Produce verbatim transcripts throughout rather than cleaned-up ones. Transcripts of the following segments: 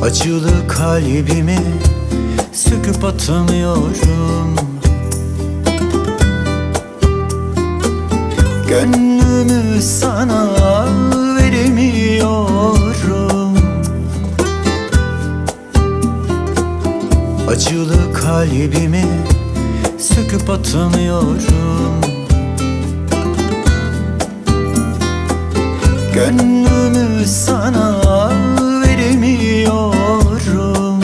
Acılı kalbimi söküp atamıyorum. Gönlümü sana veremiyorum. Acılı kalbimi söküp atamıyorum. Gönlümü sana veremiyorum.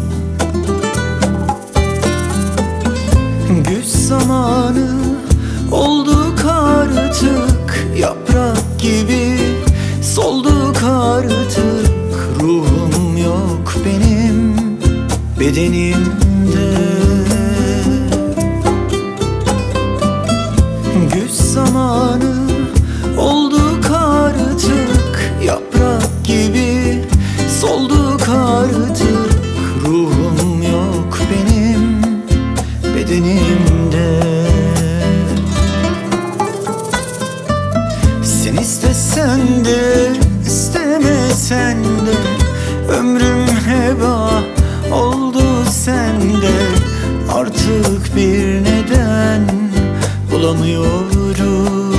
Güz zamanı olduk artık, yaprak gibi solduk artık. Ruhum yok benim bedenimde. Güz zamanı olduk artık, yaprak gibi solduk artık. Ruhum yok benim bedenimde. Sen istesen de istemesen de ömrüm heba oldu sende. Artık bir neden bulamıyorum.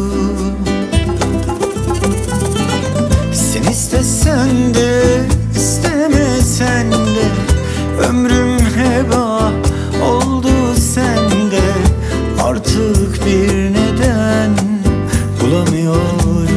Sen istesen de istemesen de ömrüm heba oldu sende. Artık bir neden bulamıyorum.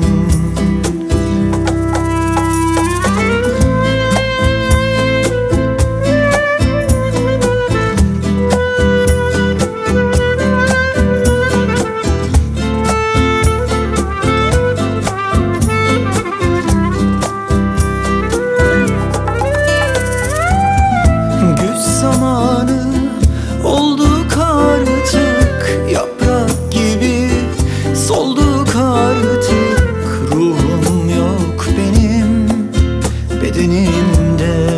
Zamanı olduk artık, yaprak gibi solduk artık. Ruhum yok benim bedenimde.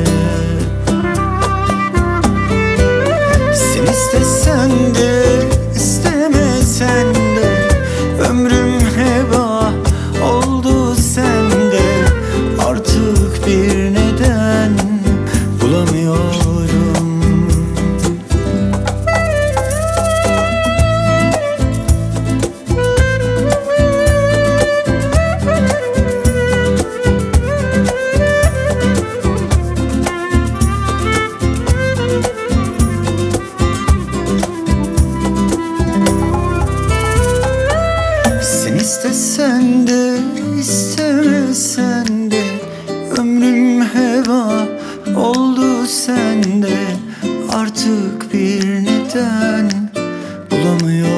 Sen istesen de istemesen de ömrüm heba oldu sende. Artık bir neden bulamıyorum. Sen istesen de istemesen de ömrüm heba oldu sende. Artık bir neden bulamıyorum.